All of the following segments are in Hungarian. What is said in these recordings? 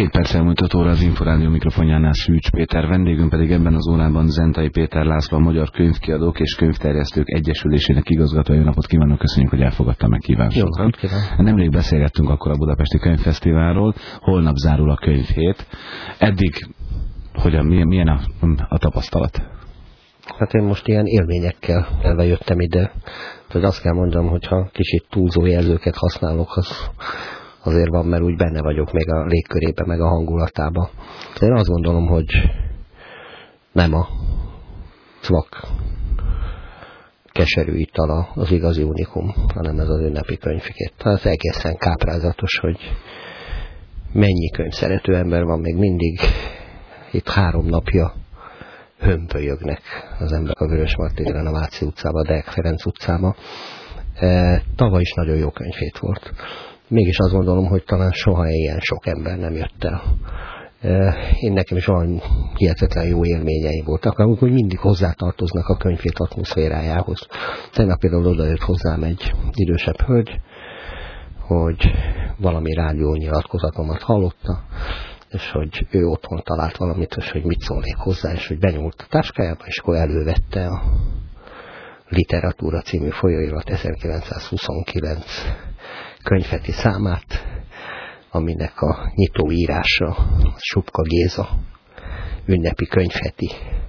2 perc elmúlt óra az Inforádió mikrofonjánál Szűcs Péter, vendégünk pedig ebben az órában Zentai Péter László, a Magyar Könyvkiadók és Könyvterjesztők Egyesülésének igazgatója. Jó napot kívánok, köszönjük, hogy elfogadta a meghívásunkat. Nemrég beszélgettünk akkor a Budapesti Könyvfesztiválról, holnap zárul a könyvhét. Eddig milyen a tapasztalat? Hát én most ilyen élményekkel eljöttem ide, hogy azt kell mondanom, hogyha kicsit túlzó jelzőket használok, azért van, mert úgy benne vagyok még a légkörébe, meg a hangulatában. Én azt gondolom, hogy nem a cvak keserű itala az igazi unikum, hanem ez az ünnepi könyvkét. Ez egészen káprázatos, hogy mennyi könyvszerető ember van még mindig. Itt 3 napja hömpölyögnek az ember a Vörösmarty téren, a Váci utcába, a Deák Ferenc utcába. Tavaly is nagyon jó könyvhét volt. Mégis azt gondolom, hogy talán soha ilyen sok ember nem jött el. Én nekem is olyan hihetetlen jó élményeim voltak, amikor mindig hozzátartoznak a könyvhét atmoszférájához. Tegnap például odajött hozzám egy idősebb hölgy, hogy valami rádiónyilatkozatomat hallotta, és hogy ő otthon talált valamit, és hogy mit szólnék hozzá, és hogy benyúlt a táskájába, és akkor elővette a Literatúra című folyóirat 1929 könyvheti számát, aminek a nyitóírása Supka Géza ünnepi könyvheti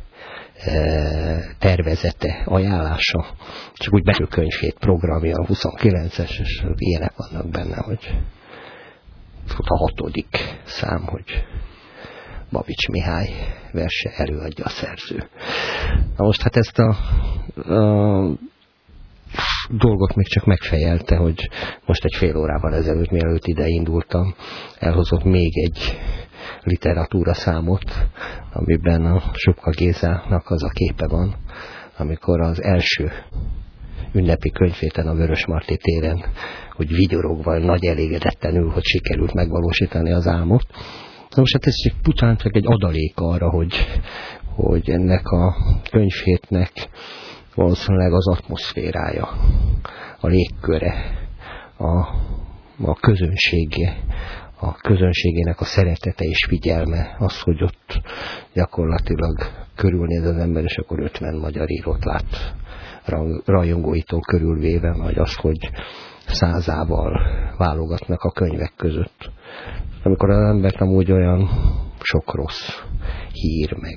tervezete, ajánlása, csak úgy belül könyvhét programja, a 29-es, és ilyenek vannak benne, hogy a 6. szám, hogy Babics Mihály verse előadja a szerző. Na most hát ezt a dolgot még csak megfejelte, hogy most egy fél órával ezelőtt, mielőtt ide indultam, elhozott még egy literatúra számot, amiben a Supka Gézának az a képe van, amikor az első ünnepi könyvhéten a Vörösmarty téren, hogy vigyorogva, nagy elégedetten ül, hogy sikerült megvalósítani az álmot. Na most hát ez csak pusztán csak egy adalék arra, hogy ennek a könyvhétnek valószínűleg az atmoszférája, a légköre, a közönsége, a közönségének a szeretete és figyelme, az, hogy ott gyakorlatilag körülnéz az ember, és akkor 50 magyar írót lát rajongóitól körülvéve, vagy az, hogy 100-ával válogatnak a könyvek között. Amikor az embert amúgy olyan sok rossz hír, meg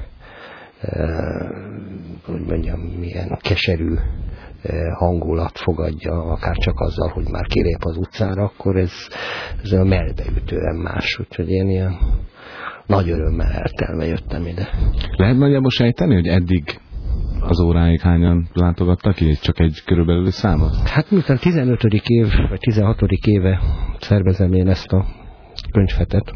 hogy mondjam, milyen keserű hangulat fogadja, akár csak azzal, hogy már kilép az utcára, akkor ez a melbeütően más. Úgyhogy én ilyen nagy örömmel eltelve jöttem ide. Lehet nagyjából sejteni, hogy eddig az óráig hányan látogattak ki? Csak egy körülbelül számot? Hát miután 15. év, vagy 16. éve szervezem én ezt a könyvhetet,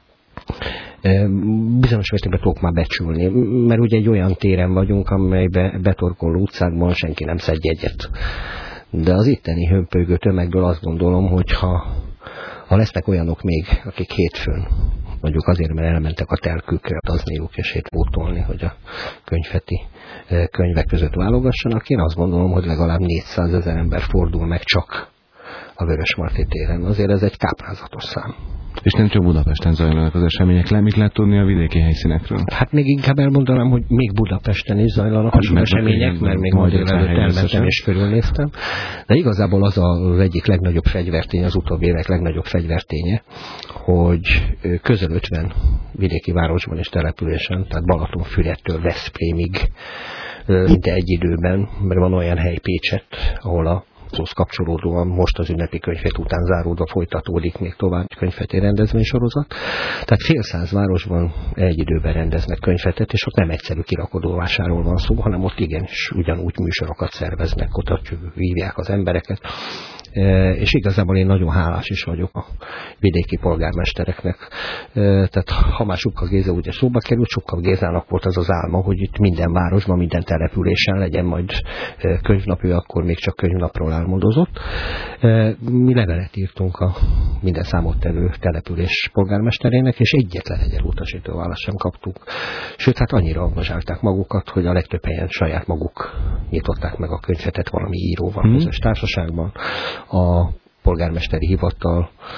bizonyos mértékben tudok már becsülni, mert ugye egy olyan téren vagyunk, amelybe betorkoló utcákban senki nem szed jegyet. De az itteni hömpölygő tömegből azt gondolom, hogy ha lesznek olyanok még, akik hétfőn, mondjuk azért, mert elmentek a telkükre utazniuk és hétpótolni, hogy a könyvheti könyvek között válogassanak, én azt gondolom, hogy legalább 400 000 ember fordul meg csak a Vörösmarty téren. Azért ez egy káprázatos szám. És nem csak Budapesten zajlanak az események, mit lehet tudni a vidéki helyszínekről? Hát még inkább elmondanám, hogy még Budapesten is zajlanak az események, mert még ma délelőtt elmentem és körülnéztem. De igazából az az egyik legnagyobb fegyvertény, az utóbbi évek legnagyobb fegyverténye, hogy közel 50 vidéki városban és településen, tehát Balatonfüredtől Veszprémig szinte egy időben, mert van olyan hely Pécset, ahol ahhoz kapcsolódóan most az ünnepi könyvhét után záródva folytatódik még tovább könyvheti rendezvénysorozat. Tehát fél száz városban egy időben rendeznek könyvhetet, és ott nem egyszerű kirakodóvásáról van szó, hanem ott igenis ugyanúgy műsorokat szerveznek, ott hívják az embereket. És igazából én nagyon hálás is vagyok a vidéki polgármestereknek. Tehát ha már Supka Géza ugye szóba került, Supka Gézának volt az az álma, hogy itt minden városban, minden településen legyen majd könyvnap, ő akkor még csak könyvnapról álmodozott. Mi levelet írtunk a minden számottevő település polgármesterének, és egyetlen egy elutasító választ sem kaptunk. Sőt, hát annyira angazsálták magukat, hogy a legtöbb helyen saját maguk nyitották meg a könyvhetet valami íróval közös társaságban. A polgármesteri hivatal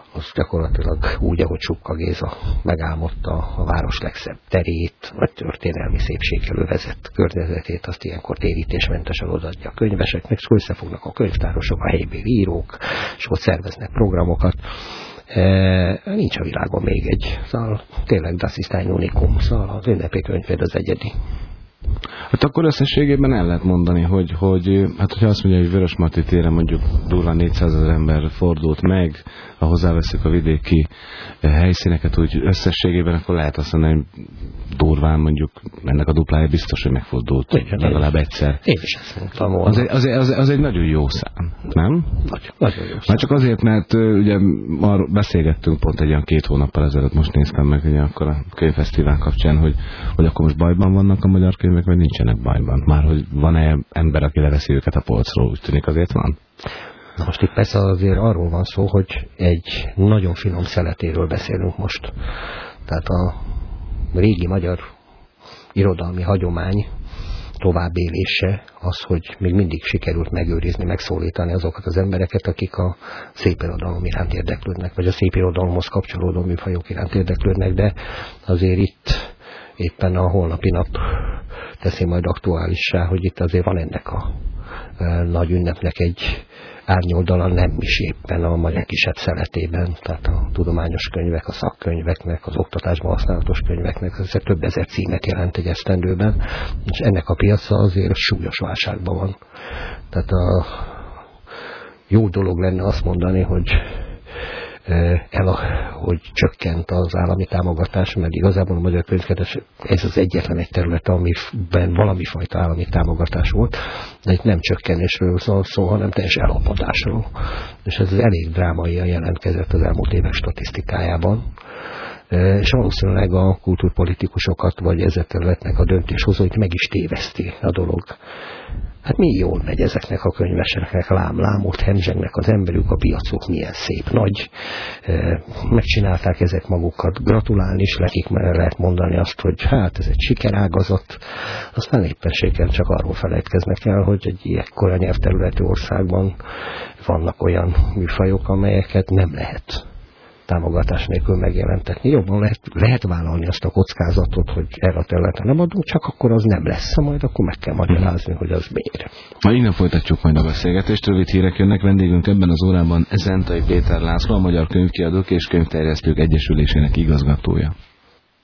az gyakorlatilag úgy, ahogy Supka Géza megálmodta a város legszebb terét, vagy történelmi szépséggel övezett környezetét, azt ilyenkor térítésmentesen odaadja a könyveseknek, és összefognak a könyvtárosok, a helybéli írók, és ott szerveznek programokat. Nincs a világon még egy, szóval tényleg das ist ein Unikum, szóval az ünnepi könyved az egyedi. Hát akkor összességében el lehet mondani, hogy hát hogyha azt mondja, hogy Vörösmarty téren mondjuk durván 400 000 ember fordult meg, ha hozzáveszünk a vidéki helyszíneket, úgy összességében akkor lehet azt mondani, hogy durván mondjuk ennek a duplája biztos, hogy megfordult legalább egyszer. Én is ezt mondtam volna. Az egy nagyon jó szám, nem? Nagyon jó szám. Már csak azért, mert ugye már beszélgettünk pont egy olyan 2 hónappal ezelőtt, most néztem meg ugye akkor a könyvfesztivál kapcsán, hogy akkor most bajban vannak a magyar könyvek, vagy nincsenek bajban. Már hogy van-e ember, aki leveszi őket a polcról, úgy tűnik azért van? Na most itt persze azért arról van szó, hogy egy nagyon finom szeletéről beszélünk most. Tehát a régi magyar irodalmi hagyomány továbbélése az, hogy még mindig sikerült megőrizni, megszólítani azokat az embereket, akik a szépirodalom iránt érdeklődnek, vagy a szépirodalomhoz kapcsolódó műfajok iránt érdeklődnek, de azért itt éppen a holnapi nap teszi majd aktuálissá, hogy itt azért van ennek a nagy ünnepnek egy árnyoldala, nem is éppen a magyar kisebb szeletében, tehát a tudományos könyvek, a szakkönyveknek, az oktatásban használatos könyveknek, ez több ezer címet jelent egy esztendőben, és ennek a piaca azért súlyos válságban van. Tehát a jó dolog lenne azt mondani, hogy hogy csökkent az állami támogatás, mert igazából a magyar könyvkiadás ez az egyetlen egy terület, amiben valami fajta állami támogatás volt, de itt nem csökkenésről szó, hanem teljes elapadásról. És ez elég drámaian jelentkezett az elmúlt évek statisztikájában. És valószínűleg a kultúrpolitikusokat, vagy ezzel területnek a döntéshozóit meg is téveszti a dolog. Hát mi jól megy ezeknek a könyveseknek, lám, ott hemzsegnek az emberük, a piacok milyen szép, nagy. Megcsinálták ezek magukat, gratulálni is nekik, mert lehet mondani azt, hogy hát ez egy sikerágazat. Aztán éppenséggel csak arról felejtkeznek el, hogy egy ekkora nyelvterületű országban vannak olyan műfajok, amelyeket nem lehet támogatás nélkül megjelentetni. Jobban lehet vállalni azt a kockázatot, hogy erre a területen nem adunk, csak akkor az nem lesz, majd akkor meg kell magyarázni, hogy az miért. Na, innen folytatjuk majd a beszélgetést, rövid hírek jönnek. Vendégünk ebben az órában Zentai Péter László, a Magyar Könyvkiadók és Könyvterjesztők Egyesülésének igazgatója.